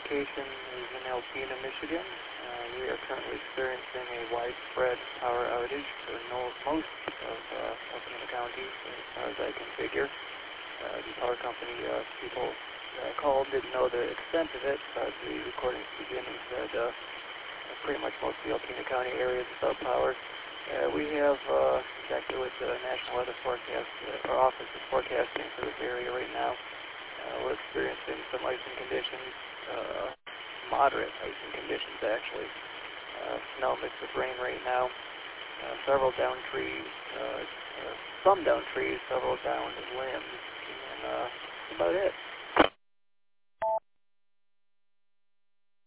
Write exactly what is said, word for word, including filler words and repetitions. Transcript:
location is in Alpena, Michigan. Uh, we are currently experiencing a widespread power outage for no, most of uh, Alpena County, as far as I can figure. Uh, the power company uh, people uh, called, didn't know the extent of it, but the recordings beginning said uh, pretty much most of the Alpena County area is without power. Uh, we have uh, exactly what the National Weather Forecast, uh, our office is forecasting for this area right now. Uh, we're experiencing some icing conditions, uh, moderate icing conditions actually. Uh, snow mixed with rain right now. Uh, several down trees, uh, uh, some down trees, several down limbs, and uh, that's about it.